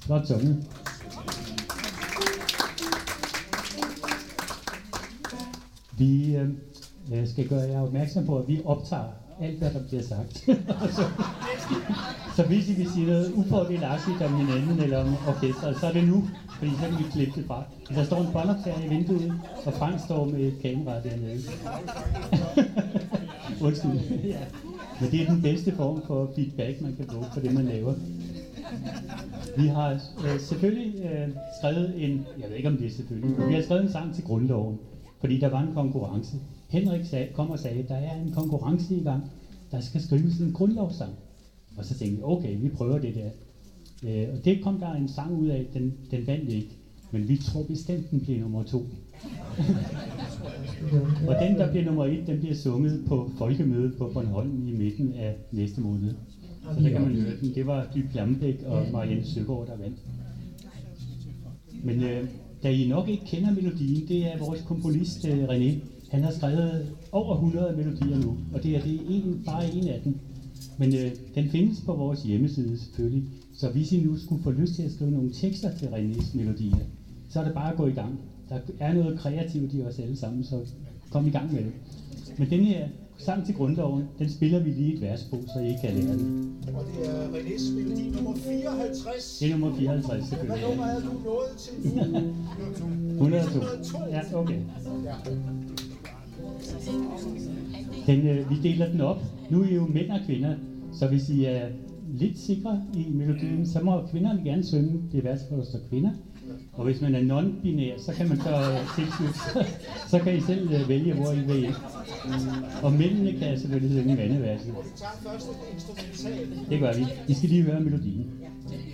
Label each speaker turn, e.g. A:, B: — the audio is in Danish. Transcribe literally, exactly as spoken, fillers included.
A: Flot sunget. Vi øh, skal gøre jer opmærksom på, at vi optager alt, hvad der bliver sagt. så, så hvis I vil sige noget ufordelagtigt om hinanden eller om orkestret, så er det nu, fordi så kan vi klippe det fra. Der står en båndoptager i vinduet, og Frank står med et kamera dernede. Undskyld. Ja. Men det er den bedste form for feedback, man kan få på det, man laver. Vi har øh, selvfølgelig øh, skrevet en, jeg ved ikke om det er selvfølgelig, vi har skrevet en sang til Grundloven, fordi der var en konkurrence. Henrik sag, kom og sagde, at der er en konkurrence i gang, der skal skrives en grundlovssang. Og så tænkte vi, okay, vi prøver det der. Øh, og det kom der en sang ud af, den, den vandt ikke, men vi tror bestemt, den bliver nummer to. Og den, der bliver nummer et, den bliver sunget på folkemødet på Bornholm i midten af næste måned. Så der kan man høre den. Det var Dy Plambæk og Marianne Søgaard, der vandt. Men øh, da I nok ikke kender melodien, det er vores komponist øh, René. Han har skrevet over hundrede melodier nu, og det er, det er en, bare en af dem. Men øh, den findes på vores hjemmeside selvfølgelig, så hvis I nu skulle få lyst til at skrive nogle tekster til Renés melodier, så er det bare at gå i gang. Der er noget kreativt i os alle sammen, så kom i gang med det. Men den her sang til Grundloven, den spiller vi lige et vers på, så I kan lære det.
B: Og det er Renés melodi nummer fireoghalvtreds.
A: Det er nummer fireoghalvtreds, selvfølgelig.
B: Hvad nummer er du nået til nu?
A: hundrede og to. Ja, okay. Den, øh, vi deler den op. Nu er I jo mænd og kvinder, så hvis I er lidt sikre i melodien, så må kvinderne gerne synge det vers, hvor der står kvinder. Og hvis man er non-binær, så kan man så tilslutte, så, så kan I selv uh, vælge, hvor I vil ind. Og mændene kan selvfølgelig synge vandeverset. Det gør vi. I skal lige høre melodien.